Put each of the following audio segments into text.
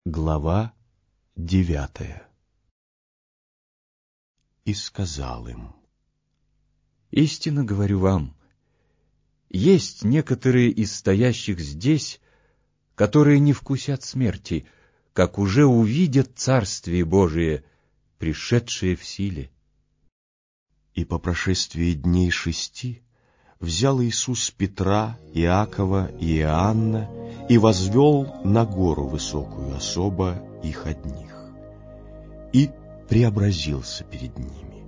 Глава 9. И сказал им: истинно говорю вам, есть некоторые из стоящих здесь, которые не вкусят смерти, как уже увидят Царствие Божие, пришедшее в силе. И по прошествии дней 6 взял Иисус Петра, Иакова и Иоанна и возвел на гору высокую особо их одних, и преобразился перед ними.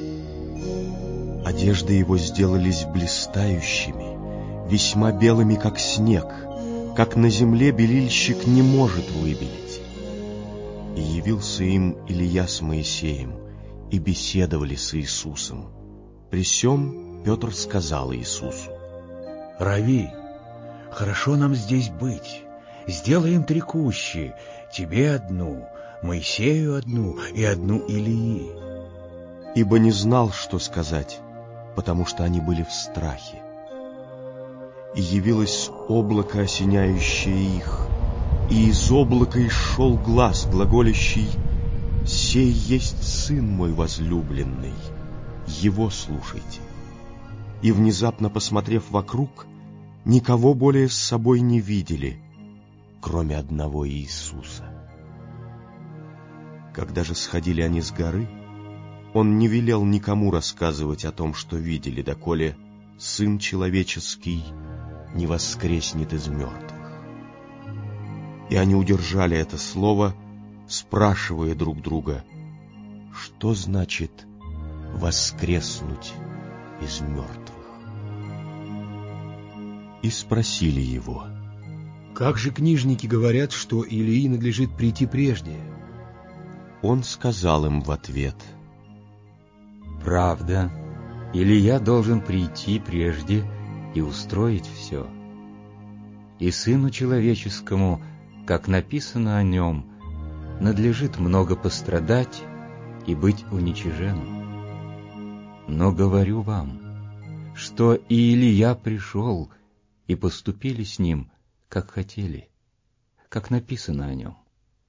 Одежды его сделались блистающими, весьма белыми, как снег, как на земле белильщик не может выбелить. И явился им Илия с Моисеем, и беседовали с Иисусом. При сем Петр сказал Иисусу: «Рави, хорошо нам здесь быть. Сделаем 3 кущи, тебе одну, Моисею одну и одну Илии». Ибо не знал, что сказать, потому что они были в страхе. И явилось облако, осеняющее их, и из облака исшел глас, глаголящий: «Сей есть Сын мой возлюбленный, Его слушайте». И внезапно, посмотрев вокруг, никого более с собой не видели, кроме одного Иисуса. Когда же сходили они с горы, Он не велел никому рассказывать о том, что видели, доколе Сын Человеческий не воскреснет из мертвых. И они удержали это слово, спрашивая друг друга: что значит воскреснуть из мертвых? И спросили его: как же книжники говорят, что Илии надлежит прийти прежде? Он сказал им в ответ: правда, Илия должен прийти прежде и устроить все. И Сыну Человеческому, как написано о нем, надлежит много пострадать и быть уничиженным. Но говорю вам, что и Илия пришел, и поступили с ним, как хотели, как написано о нем.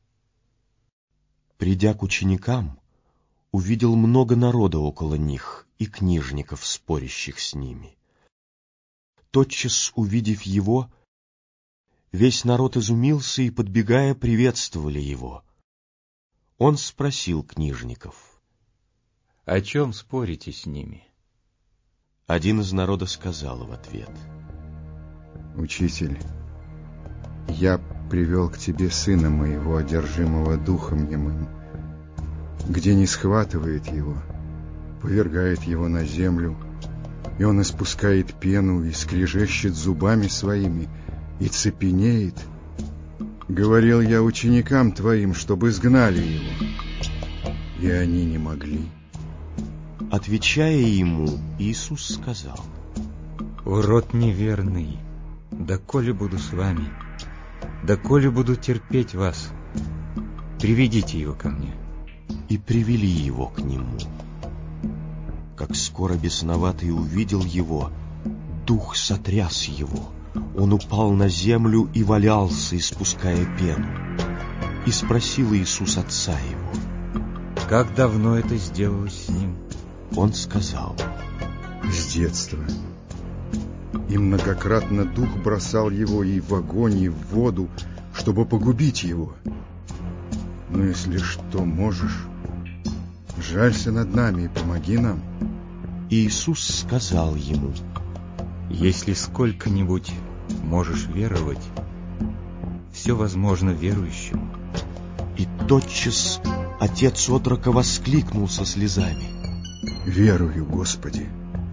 Придя к ученикам, увидел много народа около них и книжников, спорящих с ними. Тотчас, увидев его, весь народ изумился и, подбегая, приветствовали его. Он спросил книжников: о чем спорите с ними? Один из народа сказал в ответ: «Учитель, я привел к тебе сына моего, одержимого духом немым. Где не схватывает его, повергает его на землю, и он испускает пену и скрежещет зубами своими, и цепенеет. Говорил я ученикам твоим, чтобы изгнали его, и они не могли». Отвечая ему, Иисус сказал: урод неверный, доколе буду с вами, доколе буду терпеть вас, приведите его ко мне. И привели его к нему. Как скоро бесноватый увидел его, дух сотряс его. Он упал на землю и валялся, испуская пену. И спросил Иисус отца его: как давно это сделалось с ним? Он сказал: с детства. И многократно дух бросал его и в огонь, и в воду, чтобы погубить его. Но если что можешь, жалься над нами и помоги нам. Иисус сказал ему: если сколько-нибудь можешь веровать, все возможно верующему. И тотчас отец отрока воскликнул со слезами: верую, Господи,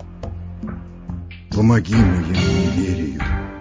помоги моему неверию.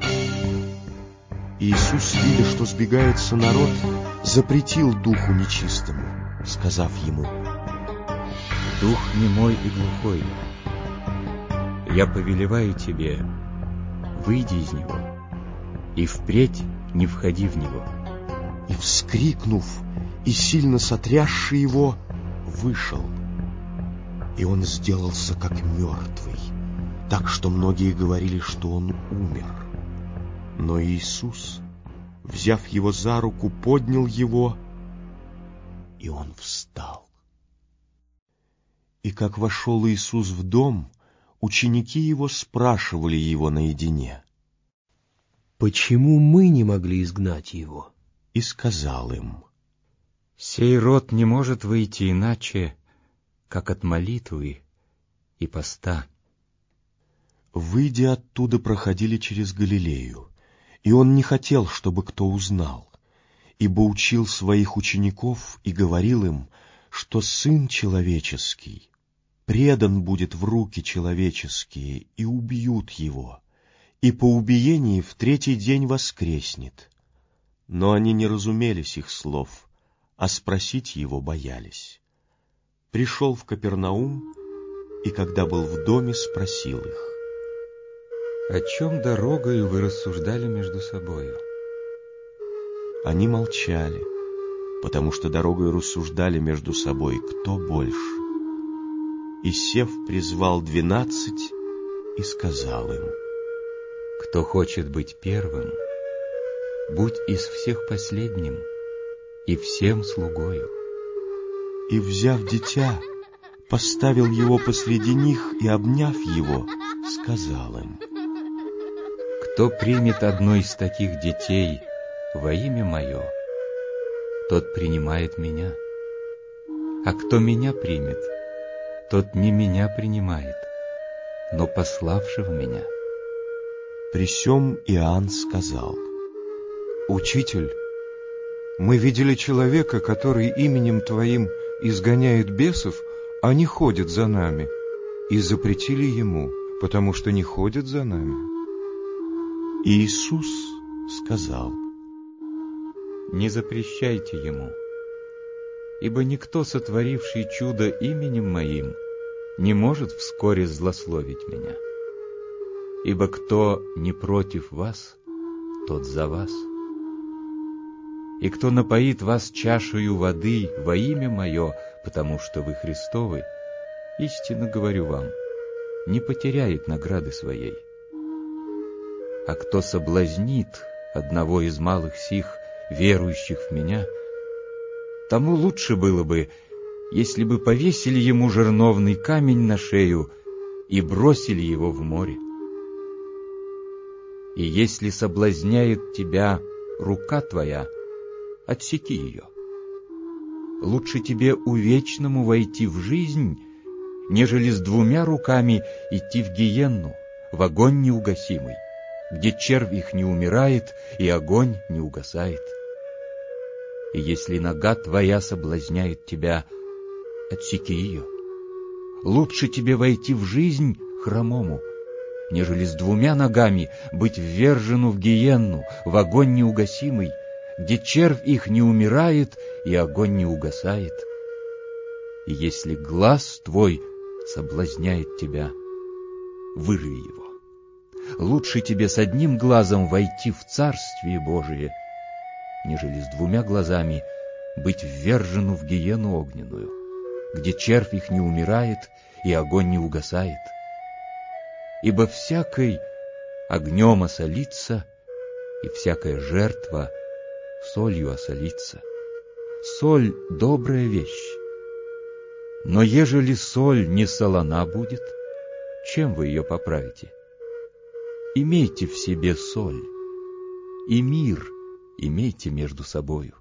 Иисус, видя, что сбегается народ, запретил духу нечистому, сказав ему: дух немой и глухой, я повелеваю тебе, выйди из него, и впредь не входи в него. И, вскрикнув и сильно сотрясши его, вышел. И он сделался как мертвый, так что многие говорили, что он умер. Но Иисус, взяв его за руку, поднял его, и он встал. И как вошел Иисус в дом, ученики его спрашивали его наедине: «Почему мы не могли изгнать его?» И сказал им: «Сей род не может выйти иначе, как от молитвы и поста». Выйдя оттуда, проходили через Галилею, и он не хотел, чтобы кто узнал, ибо учил своих учеников и говорил им, что Сын Человеческий предан будет в руки человеческие, и убьют его, и по убиении в третий день воскреснет. Но они не разумели сих слов, а спросить его боялись. Пришел в Капернаум, и когда был в доме, спросил их: «О чем дорогою вы рассуждали между собою?» Они молчали, потому что дорогою рассуждали между собой, кто больше. И, сев, призвал 12 и сказал им: «Кто хочет быть первым, будь из всех последним и всем слугою». И, взяв дитя, поставил его посреди них и, обняв его, сказал им: «Кто примет одно из таких детей во имя Мое, тот принимает Меня, а кто Меня примет, тот не Меня принимает, но пославшего Меня». При сем Иоанн сказал: «Учитель, мы видели человека, который именем Твоим изгоняет бесов, а не ходит за нами, и запретили ему, потому что не ходит за нами». И Иисус сказал: «Не запрещайте ему, ибо никто, сотворивший чудо именем Моим, не может вскоре злословить Меня. Ибо кто не против вас, тот за вас. И кто напоит вас чашею воды во имя Мое, потому что вы Христовы, истинно говорю вам, не потеряет награды своей. А кто соблазнит одного из малых сих, верующих в Меня, тому лучше было бы, если бы повесили ему жерновный камень на шею и бросили его в море. И если соблазняет тебя рука твоя, отсеки ее. Лучше тебе увечному войти в жизнь, нежели с 2 руками идти в гиенну, в огонь неугасимый, где червь их не умирает и огонь не угасает. И если нога твоя соблазняет тебя, отсеки ее. Лучше тебе войти в жизнь хромому, нежели с 2 ногами быть ввержену в гиенну, в огонь неугасимый, где червь их не умирает и огонь не угасает. И если глаз твой соблазняет тебя, вырви его. Лучше тебе с 1 глазом войти в Царствие Божие, нежели с 2 глазами быть ввержену в гиену огненную, где червь их не умирает и огонь не угасает. Ибо всякий огнем осолится, и всякая жертва солью осолится. Соль — добрая вещь, но ежели соль не солона будет, чем вы ее поправите? Имейте в себе соль, и мир имейте между собою.